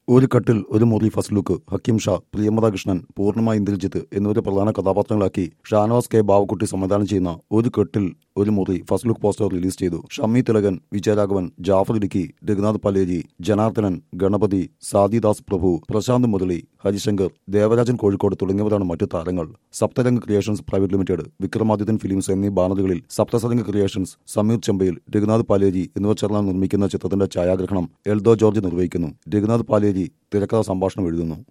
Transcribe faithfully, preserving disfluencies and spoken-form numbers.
ഒരു കട്ടിൽ ഒരു മുറി ഫസ്റ്റ് ലുക്ക് ഹക്കീം ഷാ, പ്രിയമത കൃഷ്ണൻ, പൂർണിമ ഇന്ദ്രജിത്ത് എന്നിവരെ പ്രധാന കഥാപാത്രങ്ങളാക്കി ഷാനവാസ് കെ ബാവക്കുട്ടി സംവിധാനം ചെയ്യുന്ന ഒരു കെട്ടിൽ ഒരു മുറി ഫസ്റ്റ് ലുക്ക് പോസ്റ്റർ റിലീസ് ചെയ്തു. ഷമ്മി തിലകൻ, വിജയരാഘവൻ, ജാഫർ ഇടുക്കി, രഘുനാഥ് പലേരി, ജനാർദ്ദനൻ, ഗണപതി, സാദിദാസ് പ്രഭു, പ്രശാന്ത് മുരളി, ഹരിശങ്കർ, ദേവരാജൻ കോഴിക്കോട് തുടങ്ങിയവരാണ് മറ്റു താരങ്ങൾ. Saptarang creations private limited, Vikramadithyan films എന്നീ ബാനറുകളിൽ സപ്തസരംഗ് ക്രിയേഷൻസ്, സമീർ ചെമ്പയിൽ, രഘുനാഥ് പാലേരി എന്നിവർ ചേർന്ന് നിർമ്മിക്കുന്ന ചിത്രത്തിന്റെ ഛായാഗ്രഹണം എൽദോ ജോർജ് നിർവഹിക്കുന്നു. രഘുനാഥ് പാലേരി തിരക്കഥ സംഭാഷണം എഴുതുന്നു.